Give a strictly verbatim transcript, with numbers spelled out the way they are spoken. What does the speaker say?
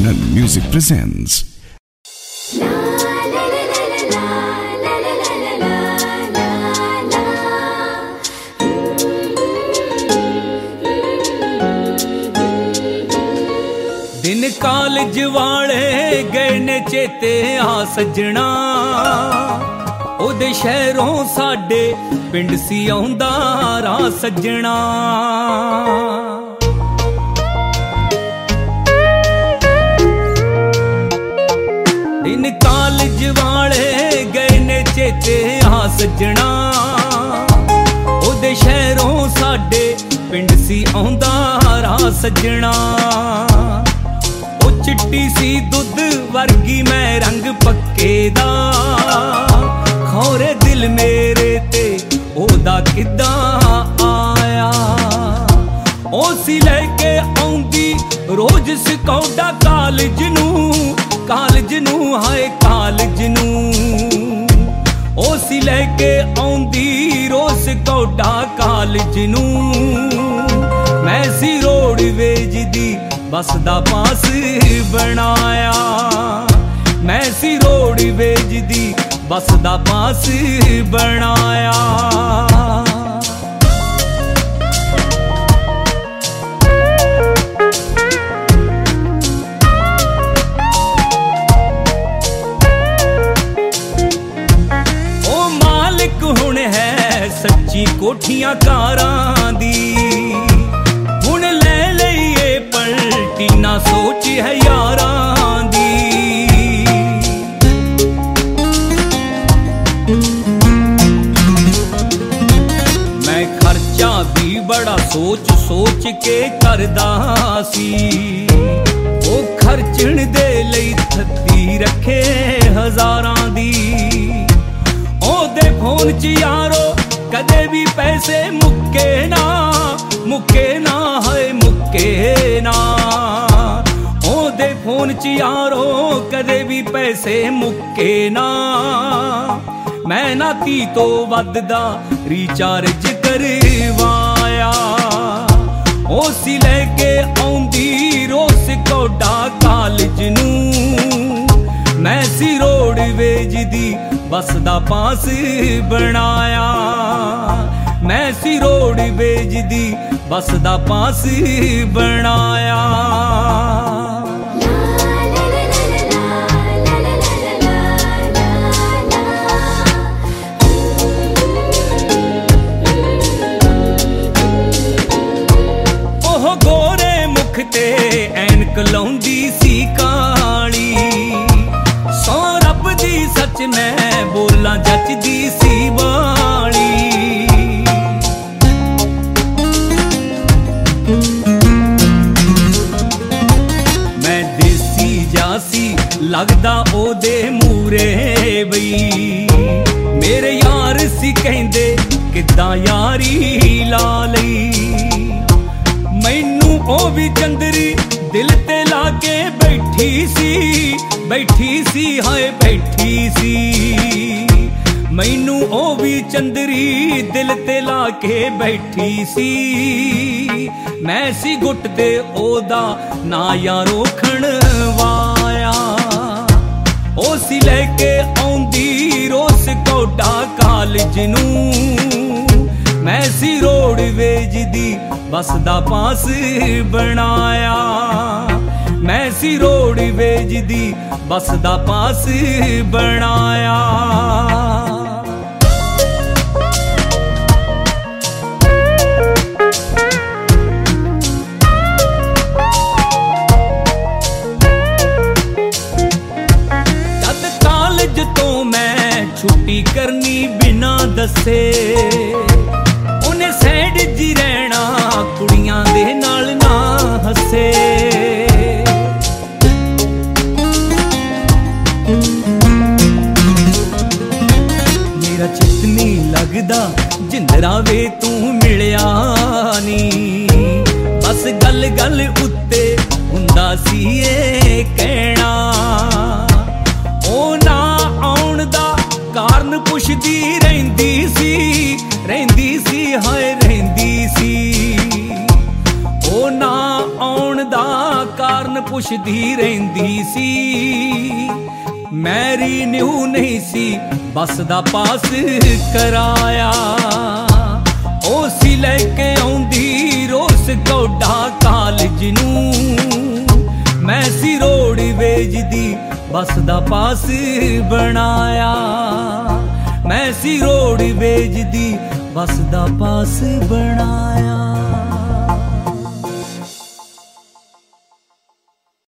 Anand Music presents. दिन कालज वाले गए ने चेते आ सजना ओदे शहरों साडे पिंड सी आउंदा राह सजना। दिन कालज वाले गए ने चेते आ सजना ओदे शहरों साडे पिंड सी आउंदा राह सजना। चिट्टी सी दुध वर्गी मैं रंग पक्के दा खौरे दिल मेरे ते ओदा किदा आया। ओ सी लेके आउंदी रोज सिकौडा कालज नू कालज नू हाय कालज नू। ओ सी लेके आउंदी रोज सिकौडा कालज नू। मैं सी रोडवेज दी बस दा पास बनाया। मैं सी रोडवेज दी बस दा पास बनाया। ओ मालिक हुण है सच्ची कोठियां कारां दी हुण ले लईए पलटी ना सोच है यारां दी। मैं खर्चा भी बड़ा सोच सोच के करदा सी ओ खर्चण दे लई थत्ती रखे हजारां दी। ओदे फोन च यारो कदे भी पैसे मुक्के ना मुक्के ना है मुक्के ना। ओदे फोन च यारो कदे भी पैसे मुक्के ना। मैं ना ती तो वध दा रिचार्ज करवाया। ओ सी लेके आउंदी रोज कोडा कालज नू। मैं सी रोडवेज दी बस दा पास बनाया। मैं सी रोडवेज दी बस दा पास बनाया। ओह गोरे मुख ते ऐनक लाउंदी सी काली सौ रब दी सच मैं बोलां जचदी सी वाली। मैं देसी जासी लगदा ओदे मूरे बई मेरे यार सी कहंदे किदां यारी ला लई। मैनू ओ भी चंदरी दिल ते लाके बैठी सी बैठी सी हाय बैठी सी। मैनू ओ भी चंदरी दिल ते लाके बैठी सी। मैं सी गुट ते ओदा ना यारो खणवाया। ओ सी लेके आउंदी रोज कोडा कालज नू। मैं सी रोडवेज दी बस दा पास बनाया। मैं सी रोडवेज दी बस दा पास बनाया। जद कालज तो मैं छुट्टी करनी बिना दसे उन्हें सैड जी रहना कुड़ियां दे नाल ना हसे। मेरा चित नहीं लगदा जिंदरा वे तू मिलिया नी। बस गल गल उत्ते हुंदा सी ए कहना। ओ ना आउण दा कारण पुछदी रहिंदी सी रहिंदी सी हाय रहिंदी सी। ओ ना आउण दा कारण पुछ ਪੁੱਛਦੀ ਰਹਿੰਦੀ ਸੀ। ਮੈਰੀ ਨਿਊ ਨਹੀਂ ਸੀ ਬੱਸ ਦਾ ਪਾਸ ਕਰਾਇਆ। ਉਹ ਸੀ ਲੈ ਕੇ ਆਉਂਦੀ ਰੋਸ ਕੌਡਾ ਕਾਲਜ ਨੂੰ। ਮੈਂ ਸੀ ਰੋਡਵੇਜ ਦੀ ਬੱਸ ਦਾ ਪਾਸ ਬਣਾਇਆ। ਮੈਂ ਸੀ ਰੋਡਵੇਜ ਦੀ ਬੱਸ ਦਾ ਪਾਸ ਬਣਾਇਆ।